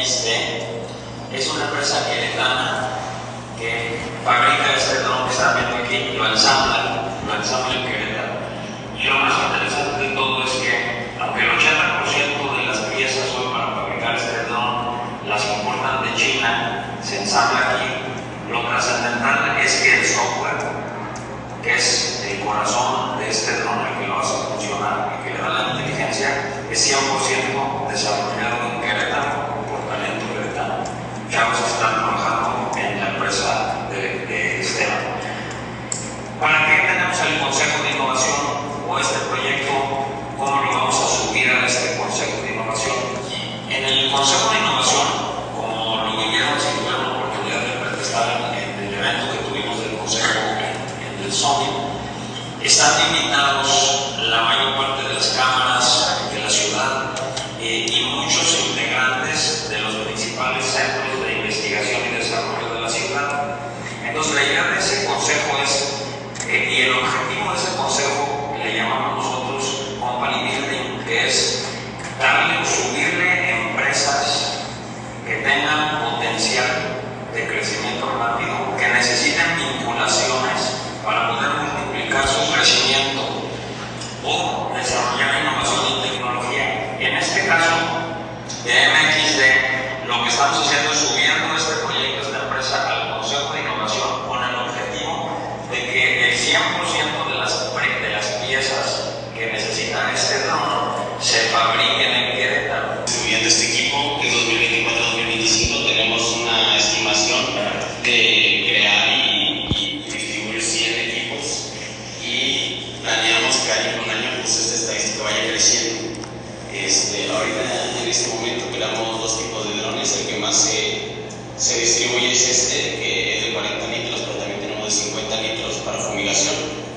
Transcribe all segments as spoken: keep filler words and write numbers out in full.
X D es una empresa queretana que fabrica este dron que están viendo aquí, lo ensambla, lo ensambla en Querétaro. Y lo más interesante de todo es que, aunque el ochenta por ciento de las piezas hoy para fabricar este dron las importan de China, se ensambla aquí, lo trascendental es que el software, que es el corazón de este dron, el que lo hace funcionar, el que le da la inteligencia, es cien por ciento desarrollado en Querétaro por talento queretano. Chavos que están trabajando en la empresa de, de Esteban. ¿Para qué tenemos el Consejo de Innovación o este proyecto? ¿Cómo lo vamos a subir a este Consejo de Innovación? En el Consejo de Innovación, como lo vivieron si tuvieron la oportunidad de estar en el evento que tuvimos del Consejo en, en el Sony, están invitados la mayor parte de las cámaras de la ciudad eh, y muchos integrantes de los principales centros de investigación y desarrollo de la ciudad. Entonces la idea de ese consejo es, eh, y el objetivo de ese consejo le llamamos nosotros company building, que es darle o subirle empresas que tengan potencial de crecimiento rápido, que necesiten vinculaciones para poder multiplicar su crecimiento o desarrollar innovación y tecnología. En este caso de M X D, lo que estamos haciendo es subiendo este proyecto, esta empresa, al Consejo de Innovación con el objetivo de que el cien por ciento de las, de las piezas que necesita este dron se fabriquen en Querétaro. Subiendo este equipo, que dos mil veinticuatro a dos mil veinticinco tenemos una estimación de crear y, y distribuir cien equipos y planeamos que año con año pues esta estadística vaya creciendo. Este, ahorita en este momento creamos dos tipos de drones, el que más se, se distribuye es este, que es de cuarenta litros, pero también tenemos de cincuenta litros para fumigación.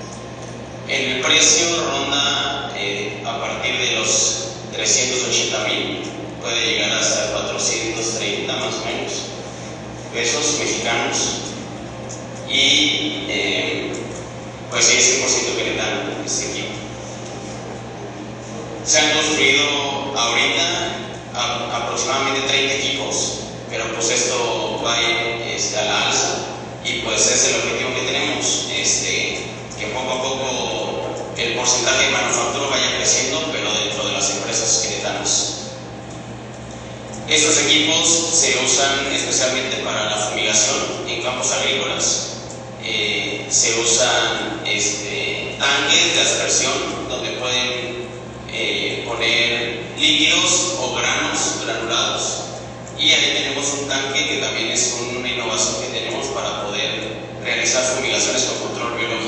El precio ronda eh, a partir de los trescientos ochenta mil, puede llegar hasta cuatrocientos treinta más o menos pesos mexicanos y eh, pues es cien por ciento queretano este equipo. Se han construido ahorita a, aproximadamente treinta equipos, pero pues esto va este, a la alza y pues es el objetivo que tenemos, este, que poco a poco el porcentaje de manufactura vaya creciendo, pero dentro de las empresas queretanas. Estos equipos se usan especialmente para la fumigación en campos agrícolas. Eh, se usan este, tanques de aspersión donde pueden eh, poner líquidos o granos granulados. Y ahí tenemos un tanque que también es una innovación que tenemos para poder realizar fumigaciones con control biológico.